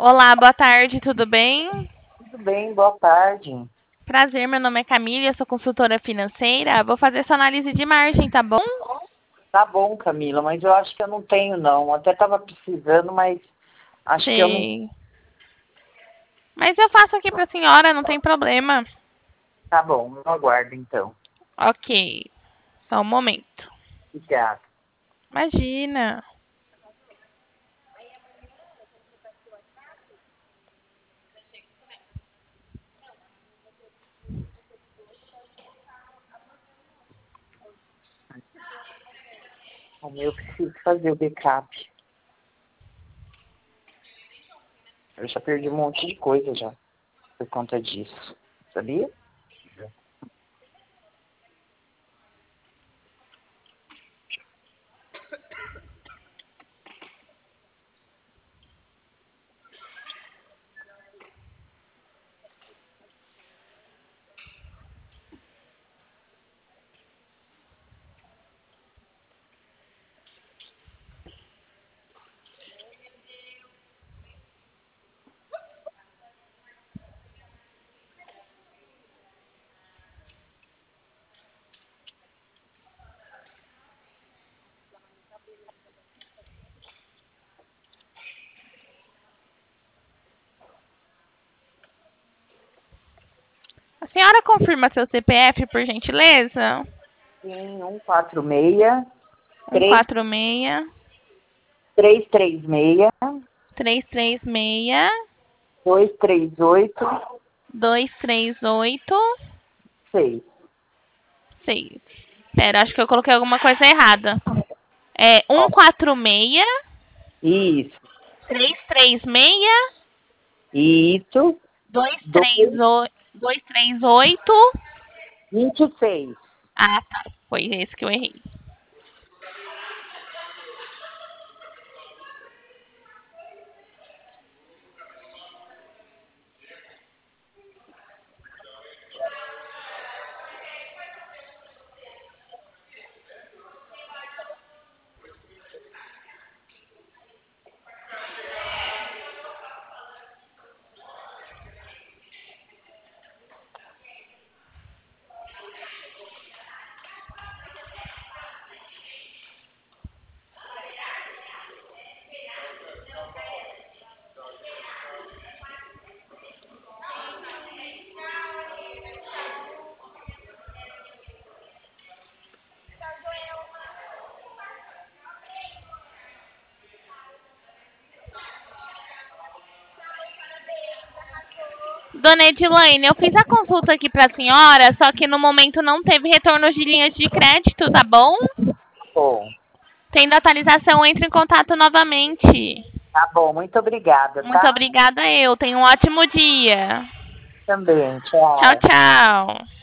Olá, boa tarde, tudo bem? Tudo bem, boa tarde. Prazer, meu nome é Camila, eu sou consultora financeira. Vou fazer sua análise de margem, tá bom? Tá bom, Camila, mas eu acho que eu não tenho, não. Até estava precisando, mas acho que eu não. Sei. Mas eu faço aqui pra senhora, não tem problema. Tá bom, eu aguardo então. Ok, só um momento. Obrigada. Imagina. O meu preciso fazer o backup. Eu já perdi um monte de coisa já por conta disso. Sabia? A senhora confirma seu CPF, por gentileza? Sim, 146 3 146 336 336 238 238 6. 6. Pera, acho que eu coloquei alguma coisa errada. É Ó, 146 isso, 336 isso, 238. 226. Ah, tá. Foi esse que eu errei. Dona Edilane, eu fiz a consulta aqui pra senhora, só que no momento não teve retorno de linhas de crédito, tá bom? Bom, Tendo atualização, entre em contato novamente. tá bom, muito obrigada, Muito tá? obrigada eu. Tenha um ótimo dia. Também, Tchau, tchau. tchau.